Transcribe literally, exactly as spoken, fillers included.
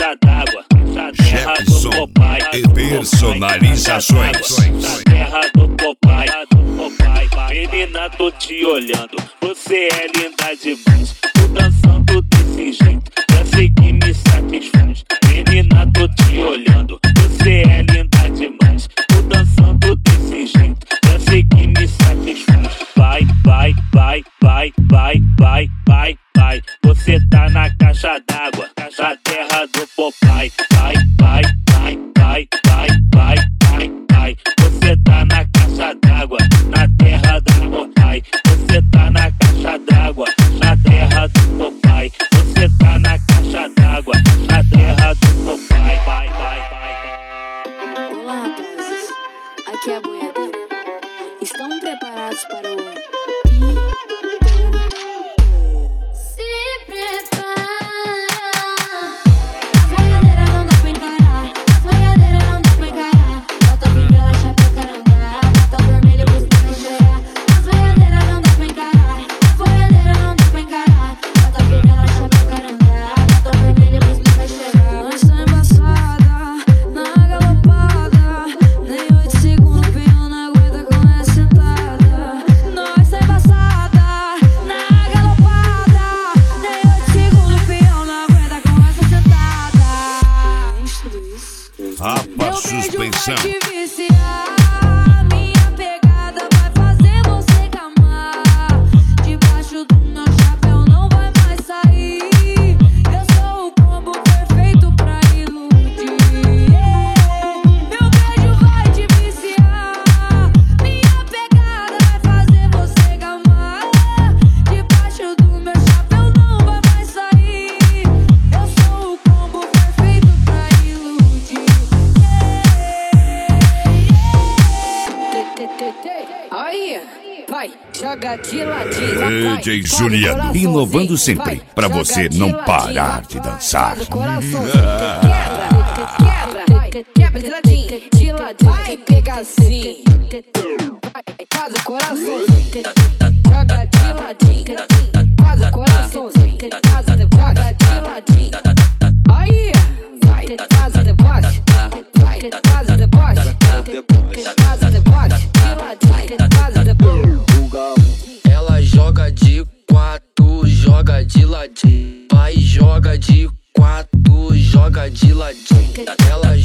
caixa d'água, na terra do Popeye e personalizações. Na terra do Popeye, do Popeye. Menina, tô te olhando, você é linda demais. Tô dançando desse jeito, já sei que me satisfaz. Menina, tô te olhando, você é linda demais. Tô dançando desse jeito, já sei que me satisfaz. Vai, vai, vai, vai, vai, vai, vai, vai. Você tá na caixa d'água, na terra do Popeye. Vai, vai, vai, vai, vai, vai, vai, vai. Você tá na caixa d'água, na terra do Popeye. Você tá na caixa d'água, na terra do Popeye. Você tá na caixa d'água, na terra do Popeye. Vai, vai, vai. Olá, rapazes. Aqui é a boiadeira. Estão preparados para o... Se prepara. As boiadeiras não dá pra encarar. As boiadeiras não dá pra encarar. Bota brinquela, chapéu, carangá. Bota o vermelho, busca pra cheirar. As boiadeiras não dá pra encarar. As boiadeiras não dá pra encarar. Bota brinquela, chapéu, carangá. Bota o vermelho, busca pra cheirar. Nós tá embaçada, na galopada. Nem oito segundos, peão não aguenta com essa sentada. Nós tá embaçada, na galopada. Nem oito segundos, peão não aguenta com essa sentada. Tudo isso. Rapa suspensão. Vai te viciar, minha pegada vai fazer você gamar. Debaixo do meu chapéu não vai mais sair. Eu sou o combo perfeito pra iludir. Meu beijo vai te viciar, minha pegada vai fazer você gamar. Debaixo do meu chapéu não vai mais sair. Eu sou o combo perfeito pra iludir. Aí, vai, joga de ladinho. D J Juliano, inovando sempre, pra você não parar de dançar. Quebra, quebra de ladinho, de ladinho. Vai pegar assim, faz o coração. Joga de ladinho, faz o coração. Joga de ladinho. Aí, vai, faz o deboche. Vai, faz o deboche. Faz o deboche, de ladinho, faz o deboche. Ela joga de quatro, joga de ladinho. Vai, joga de quatro, joga de ladinho. Ela